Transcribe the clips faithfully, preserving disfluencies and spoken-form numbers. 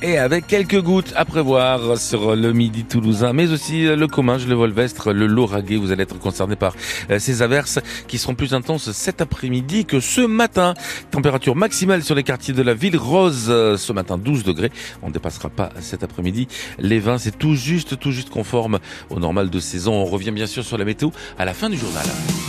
et avec quelques gouttes à prévoir sur le midi toulousain, mais aussi le Comminges, le Volvestre, le Lauragais. Vous allez être concernés par ces averses qui seront plus intenses cet après-midi que ce matin. Température maximale sur les quartiers de la ville rose ce matin, douze degrés. On ne dépassera pas cet après-midi les vingt. C'est tout juste, tout juste conforme au normal de saison. On revient bien sûr sur la météo à la fin du journal.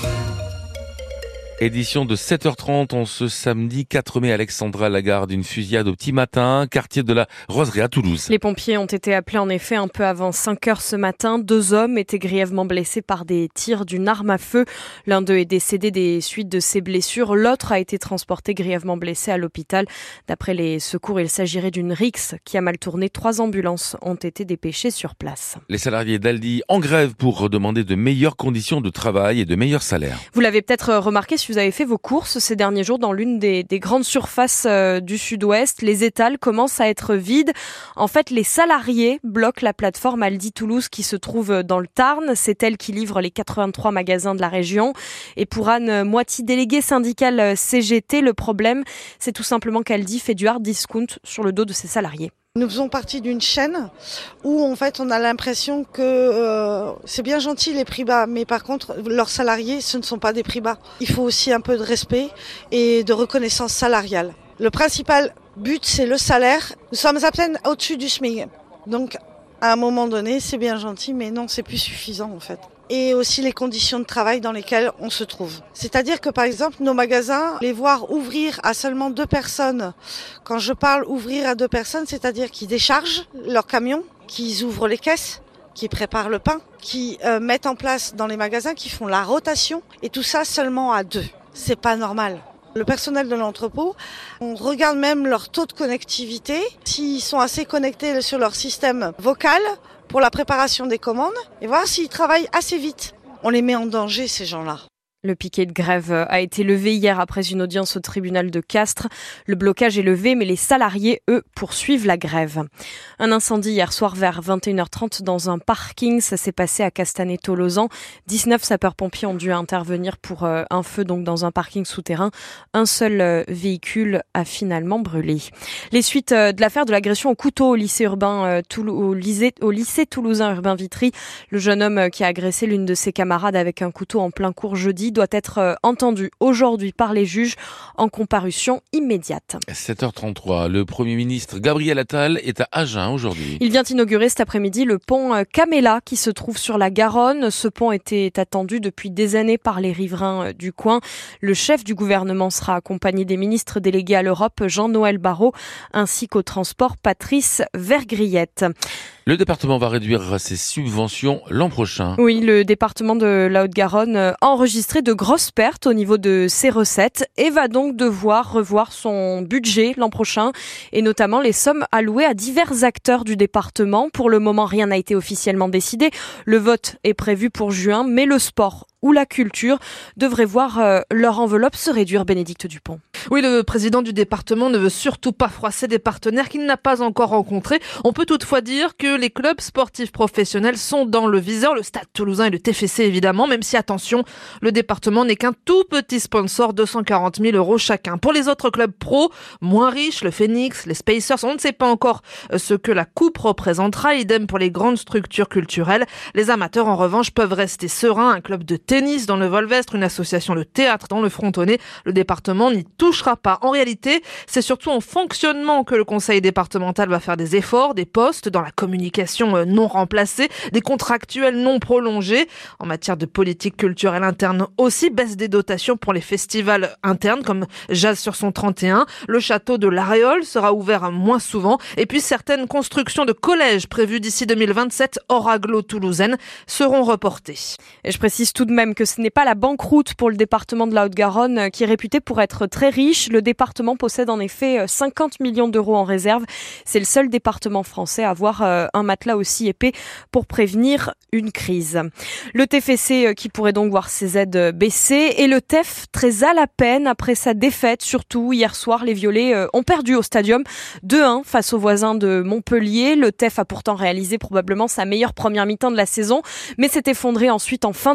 Édition de sept heures trente en ce samedi quatre mai, Alexandra Lagarde, une fusillade au petit matin, quartier de la Roseraie à Toulouse. Les pompiers ont été appelés en effet un peu avant cinq heures ce matin. Deux hommes étaient grièvement blessés par des tirs d'une arme à feu. L'un d'eux est décédé des suites de ses blessures. L'autre a été transporté grièvement blessé à l'hôpital. D'après les secours, il s'agirait d'une rixe qui a mal tourné. Trois ambulances ont été dépêchées sur place. Les salariés d'Aldi en grève pour demander de meilleures conditions de travail et de meilleurs salaires. Vous l'avez peut-être remarqué si vous avez fait vos courses ces derniers jours dans l'une des, des grandes surfaces euh, du sud-ouest. Les étals commencent à être vides. En fait, les salariés bloquent la plateforme Aldi Toulouse qui se trouve dans le Tarn. C'est elle qui livre les quatre-vingt-trois magasins de la région. Et pour Anne Moiti, déléguée syndicale C G T, le problème, c'est tout simplement qu'Aldi fait du hard discount sur le dos de ses salariés. Nous faisons partie d'une chaîne où en fait on a l'impression que euh, c'est bien gentil les prix bas, mais par contre leurs salariés ce ne sont pas des prix bas. Il faut aussi un peu de respect et de reconnaissance salariale. Le principal but c'est le salaire. Nous sommes à peine au-dessus du SMIC. Donc à un moment donné c'est bien gentil mais non c'est plus suffisant en fait. Et aussi les conditions de travail dans lesquelles on se trouve. C'est-à-dire que par exemple nos magasins, les voir ouvrir à seulement deux personnes, quand je parle ouvrir à deux personnes, c'est-à-dire qu'ils déchargent leurs camions, qu'ils ouvrent les caisses, qui préparent le pain, qui euh, mettent en place dans les magasins, qui font la rotation, et tout ça seulement à deux. C'est pas normal. Le personnel de l'entrepôt, on regarde même leur taux de connectivité, s'ils sont assez connectés sur leur système vocal pour la préparation des commandes, et voir s'ils travaillent assez vite. On les met en danger, ces gens-là. Le piquet de grève a été levé hier après une audience au tribunal de Castres. Le blocage est levé, mais les salariés, eux, poursuivent la grève. Un incendie hier soir vers vingt et une heures trente dans un parking. Ça s'est passé à Castanet-Tolosan. dix-neuf sapeurs-pompiers ont dû intervenir pour un feu donc dans un parking souterrain. Un seul véhicule a finalement brûlé. Les suites de l'affaire de l'agression au couteau au lycée urbain au lycée, au lycée toulousain Urbain Vitry. Le jeune homme qui a agressé l'une de ses camarades avec un couteau en plein cours jeudi doit être entendu aujourd'hui par les juges en comparution immédiate. sept heures trente-trois, le Premier ministre Gabriel Attal est à Agen aujourd'hui. Il vient inaugurer cet après-midi le pont Camella qui se trouve sur la Garonne. Ce pont était attendu depuis des années par les riverains du coin. Le chef du gouvernement sera accompagné des ministres délégués à l'Europe, Jean-Noël Barrot, ainsi qu'au transport, Patrice Vergriette. Le département va réduire ses subventions l'an prochain. Oui, le département de la Haute-Garonne a enregistré de grosses pertes au niveau de ses recettes et va donc devoir revoir son budget l'an prochain et notamment les sommes allouées à divers acteurs du département. Pour le moment, rien n'a été officiellement décidé. Le vote est prévu pour juin, mais le sport ou la culture devraient voir euh, leur enveloppe se réduire. Bénédicte Dupont. Oui, le président du département ne veut surtout pas froisser des partenaires qu'il n'a pas encore rencontrés. On peut toutefois dire que les clubs sportifs professionnels sont dans le viseur, le Stade Toulousain et le T F C évidemment, même si, attention, le département n'est qu'un tout petit sponsor, deux cent quarante mille euros chacun. Pour les autres clubs pro, moins riches, le Phoenix, les Spacers, on ne sait pas encore ce que la coupe représentera, idem pour les grandes structures culturelles. Les amateurs, en revanche, peuvent rester sereins. Un club de tennis dans le Volvestre, une association de théâtre dans le Frontonnet, le département n'y touchera pas. En réalité, c'est surtout en fonctionnement que le conseil départemental va faire des efforts, des postes dans la communication non remplacés, des contractuels non prolongés. En matière de politique culturelle interne aussi, baisse des dotations pour les festivals internes comme Jazz sur son trente et un. Le château de l'Aréole sera ouvert moins souvent. Et puis certaines constructions de collèges prévues d'ici deux mille vingt-sept hors agglo toulousaine seront reportées. Et je précise tout de même que ce n'est pas la banqueroute pour le département de la Haute-Garonne qui est réputé pour être très riche. Le département possède en effet cinquante millions d'euros en réserve. C'est le seul département français à avoir un matelas aussi épais pour prévenir une crise. Le T F C qui pourrait donc voir ses aides baisser et le T E F très à la peine après sa défaite. Surtout hier soir, les Violets ont perdu au Stadium deux un face aux voisins de Montpellier. Le T E F a pourtant réalisé probablement sa meilleure première mi-temps de la saison, mais s'est effondré ensuite en fin de match.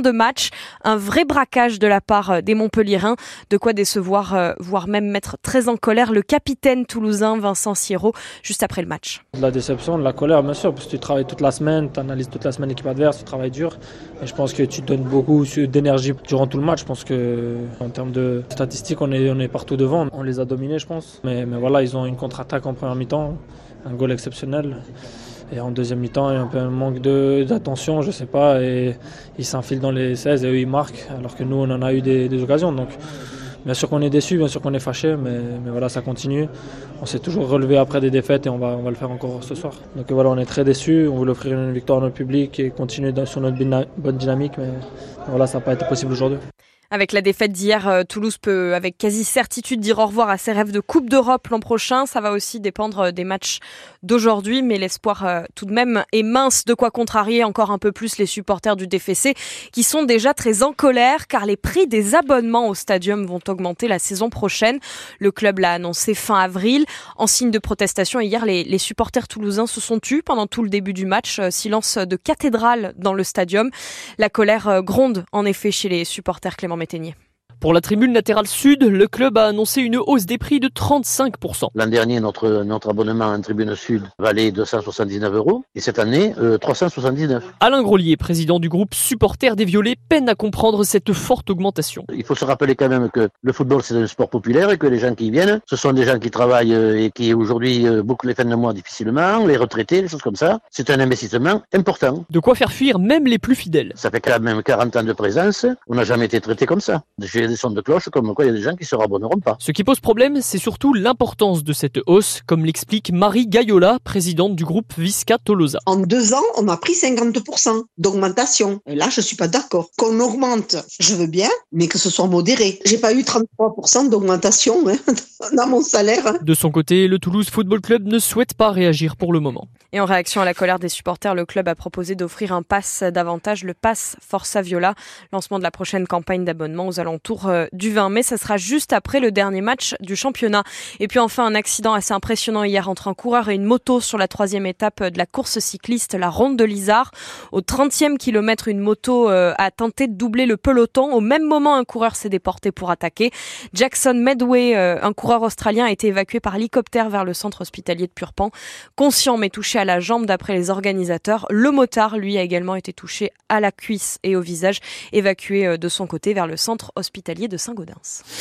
match. Un vrai braquage de la part des Montpelliérains, de quoi décevoir, euh, voire même mettre très en colère le capitaine toulousain Vincent Siro juste après le match. De la déception, de la colère bien sûr, parce que tu travailles toute la semaine, tu analyses toute la semaine l'équipe adverse, tu travailles dur. Et je pense que tu donnes beaucoup d'énergie durant tout le match. Je pense que en termes de statistiques, on est, on est partout devant. On les a dominés, je pense. Mais, mais voilà, ils ont une contre-attaque en première mi-temps, un goal exceptionnel. Et en deuxième mi-temps, il y a un peu un manque de, d'attention, je sais pas. Et ils s'enfilent dans les seize et eux, ils marquent, alors que nous, on en a eu des, des occasions. Donc, bien sûr qu'on est déçus, bien sûr qu'on est fâchés, mais, mais voilà, ça continue. On s'est toujours relevé après des défaites et on va, on va le faire encore ce soir. Donc voilà, on est très déçus, on voulait offrir une victoire à notre public et continuer sur notre bonne dynamique, mais voilà, ça n'a pas été possible aujourd'hui. Avec la défaite d'hier, Toulouse peut avec quasi certitude dire au revoir à ses rêves de Coupe d'Europe l'an prochain. Ça va aussi dépendre des matchs d'aujourd'hui, mais l'espoir tout de même est mince, de quoi contrarier encore un peu plus les supporters du D F C qui sont déjà très en colère car les prix des abonnements au stadium vont augmenter la saison prochaine. Le club l'a annoncé fin avril. En signe de protestation, hier, les, les supporters toulousains se sont tus pendant tout le début du match. Silence de cathédrale dans le stadium. La colère gronde en effet chez les supporters Clément Métainier. Pour la tribune latérale sud, le club a annoncé une hausse des prix de trente-cinq pour cent. L'an dernier, notre, notre abonnement en tribune sud valait deux cent soixante-dix-neuf euros et cette année, euh, trois cent soixante-dix-neuf. Alain Grolier, président du groupe Supporters des Violets, peine à comprendre cette forte augmentation. Il faut se rappeler quand même que le football, c'est un sport populaire et que les gens qui y viennent, ce sont des gens qui travaillent et qui aujourd'hui bouclent les fins de mois difficilement, les retraités, des choses comme ça. C'est un investissement important. De quoi faire fuir même les plus fidèles. Ça fait quand même quarante ans de présence, on n'a jamais été traité comme ça. J'ai des sons de cloche comme quoi il y a des gens qui se rabonneront pas. Ce qui pose problème, c'est surtout l'importance de cette hausse, comme l'explique Marie Gaiola, présidente du groupe Visca Tolosa. En deux ans, on a pris cinquante pour cent d'augmentation. Et là, je suis pas d'accord. Qu'on augmente, je veux bien, mais que ce soit modéré. J'ai pas eu trente-trois pour cent d'augmentation hein, dans mon salaire. De son côté, le Toulouse Football Club ne souhaite pas réagir pour le moment. Et en réaction à la colère des supporters, le club a proposé d'offrir un pass d'avantage, le pass Forza Viola. Lancement de la prochaine campagne d'abonnement aux alentours du vingt mai. Ça sera juste après le dernier match du championnat. Et puis enfin, un accident assez impressionnant hier entre un coureur et une moto sur la troisième étape de la course cycliste, la Ronde de l'Isard. Au trentième kilomètre, une moto a tenté de doubler le peloton. Au même moment, un coureur s'est déporté pour attaquer. Jackson Medway, un coureur australien, a été évacué par hélicoptère vers le centre hospitalier de Purpan. Conscient mais touché à la jambe d'après les organisateurs. Le motard, lui, a également été touché à la cuisse et au visage, évacué de son côté vers le centre hospitalier de Saint-Gaudens.